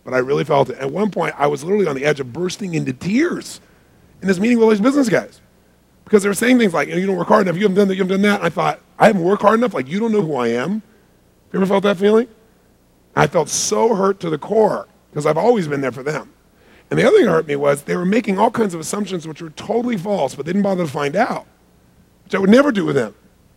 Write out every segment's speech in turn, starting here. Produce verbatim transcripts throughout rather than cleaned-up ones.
but I really felt it. At one point, I was literally on the edge of bursting into tears in this meeting with all these business guys because they were saying things like, you know, you don't work hard enough, you haven't done that, you haven't done that. And I thought, I haven't worked hard enough? Like, you don't know who I am? You ever felt that feeling? I felt so hurt to the core because I've always been there for them. And the other thing that hurt me was they were making all kinds of assumptions which were totally false, but they didn't bother to find out, which I would never do with them,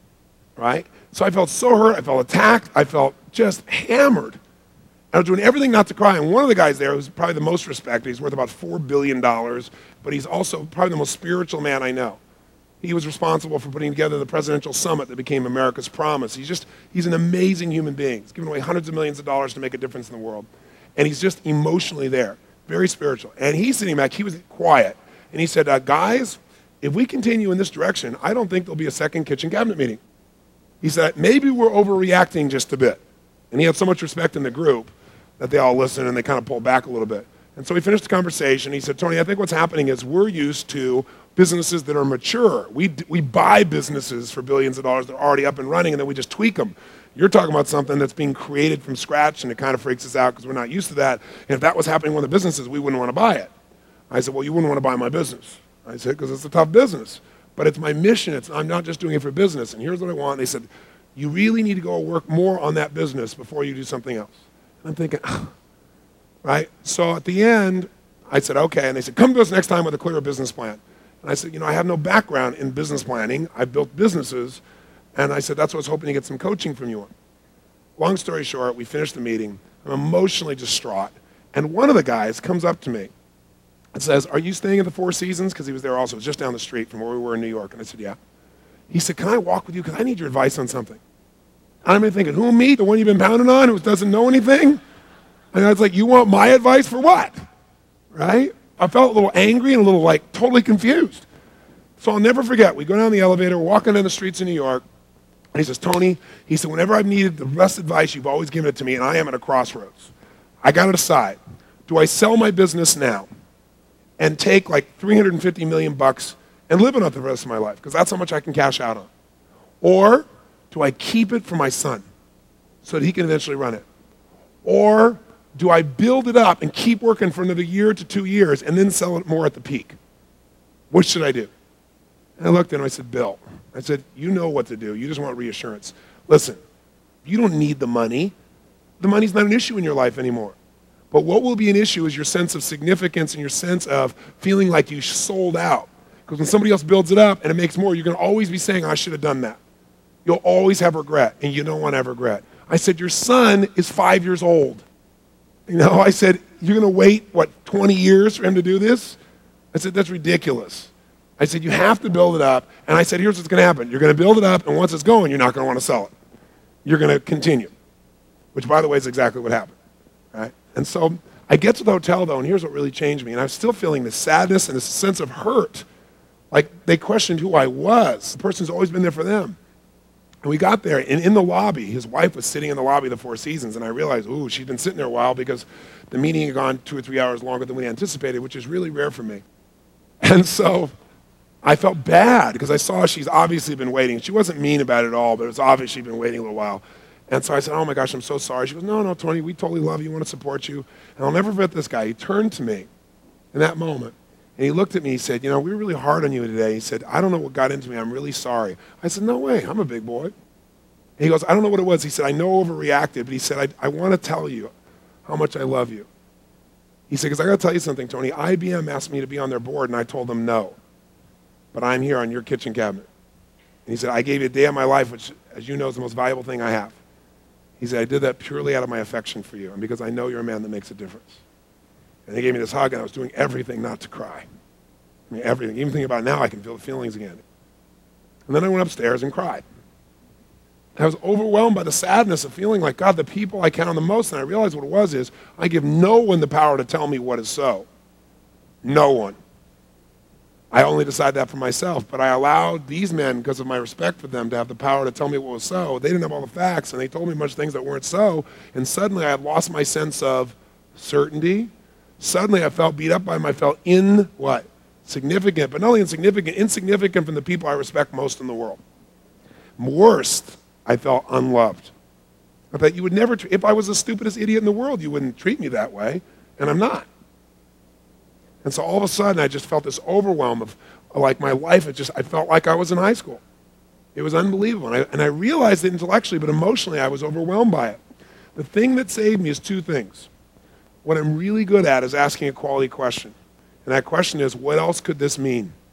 right? So I felt so hurt, I felt attacked, I felt just hammered. I was doing everything not to cry, and one of the guys there who's probably the most respected, he's worth about four billion dollars, but he's also probably the most spiritual man I know. He was responsible for putting together the presidential summit that became America's Promise. He's just, he's an amazing human being. He's given away hundreds of millions of dollars to make a difference in the world. And he's just emotionally there, very spiritual. And he's sitting back, he was quiet, and he said, uh, guys, if we continue in this direction, I don't think there'll be a second kitchen cabinet meeting. He said, maybe we're overreacting just a bit. And he had so much respect in the group that they all listened and they kind of pulled back a little bit. And so we finished the conversation. He said, Tony, I think what's happening is we're used to businesses that are mature. We, we buy businesses for billions of dollars that are already up and running, and then we just tweak them. You're talking about something that's being created from scratch, and it kind of freaks us out because we're not used to that. And if that was happening with the businesses, we wouldn't want to buy it. I said, well, you wouldn't want to buy my business. I said, because it's a tough business. But it's my mission. It's, I'm not just doing it for business. And here's what I want. They said, you really need to go work more on that business before you do something else. And I'm thinking, right? So at the end, I said, okay. And they said, come to us next time with a clearer business plan. And I said, you know, I have no background in business planning. I built businesses. And I said, that's what I was hoping to get some coaching from you on. Long story short, we finished the meeting. I'm emotionally distraught. And one of the guys comes up to me and says, are you staying at the Four Seasons? Because he was there also. It was just down the street from where we were in New York. And I said, yeah. He said, can I walk with you? Because I need your advice on something. And I'm thinking, who, me? The one you've been pounding on who doesn't know anything? And I was like, you want my advice for what? Right? I felt a little angry and a little like totally confused. So I'll never forget, we go down the elevator, we're walking down the streets of New York, and he says, Tony, he said, whenever I've needed the best advice, you've always given it to me, and I am at a crossroads. I got to decide, do I sell my business now and take like three hundred fifty million bucks and live on it the rest of my life, because that's how much I can cash out on? Or do I keep it for my son so that he can eventually run it? Or do I build it up and keep working for another year to two years and then sell it more at the peak? What should I do? And I looked at him, I said, Bill, I said, you know what to do. You just want reassurance. Listen, you don't need the money. The money's not an issue in your life anymore. But what will be an issue is your sense of significance and your sense of feeling like you sold out. Because when somebody else builds it up and it makes more, you're going to always be saying, I should have done that. You'll always have regret, and you don't want to have regret. I said, your son is five years old. You know, I said, you're going to wait, what, twenty years for him to do this? I said, that's ridiculous. I said, you have to build it up. And I said, here's what's going to happen. You're going to build it up, and once it's going, you're not going to want to sell it. You're going to continue, which, by the way, is exactly what happened. Right? And so I get to the hotel, though, and here's what really changed me. And I'm still feeling this sadness and this sense of hurt. Like they questioned who I was. The person's always been there for them. And we got there, and in the lobby, his wife was sitting in the lobby of the Four Seasons, and I realized, ooh, she'd been sitting there a while because the meeting had gone two or three hours longer than we anticipated, which is really rare for me. And so I felt bad because I saw she's obviously been waiting. She wasn't mean about it at all, but it was obvious she'd been waiting a little while. And so I said, oh my gosh, I'm so sorry. She goes, no, no, Tony, we totally love you, we want to support you. And I'll never forget this guy. He turned to me in that moment, and he looked at me, he said, you know, we were really hard on you today. He said, I don't know what got into me, I'm really sorry. I said, no way, I'm a big boy. And he goes, I don't know what it was. He said, I know I overreacted, but he said, I, I want to tell you how much I love you. He said, because I got to tell you something, Tony. I B M asked me to be on their board, and I told them no. But I'm here on your kitchen cabinet. And he said, I gave you a day of my life, which, as you know, is the most valuable thing I have. He said, I did that purely out of my affection for you, and because I know you're a man that makes a difference. And he gave me this hug, and I was doing everything not to cry. I mean, everything. Even thinking about it now, I can feel the feelings again. And then I went upstairs and cried. I was overwhelmed by the sadness of feeling like, God, the people I count on the most, and I realized what it was is, I give no one the power to tell me what is so. No one. I only decide that for myself, but I allowed these men, because of my respect for them, to have the power to tell me what was so. They didn't have all the facts, and they told me much things that weren't so, and suddenly I had lost my sense of certainty. Suddenly I felt beat up by them. I felt in what? Significant, but not only insignificant, insignificant from the people I respect most in the world. Worst, I felt unloved. I thought you would never, tr- if I was the stupidest idiot in the world, you wouldn't treat me that way. And I'm not. And so all of a sudden, I just felt this overwhelm of, like, my life, it just, I felt like I was in high school. It was unbelievable. And I, and I realized it intellectually, but emotionally, I was overwhelmed by it. The thing that saved me is two things. What I'm really good at is asking a quality question. And that question is, what else could this mean?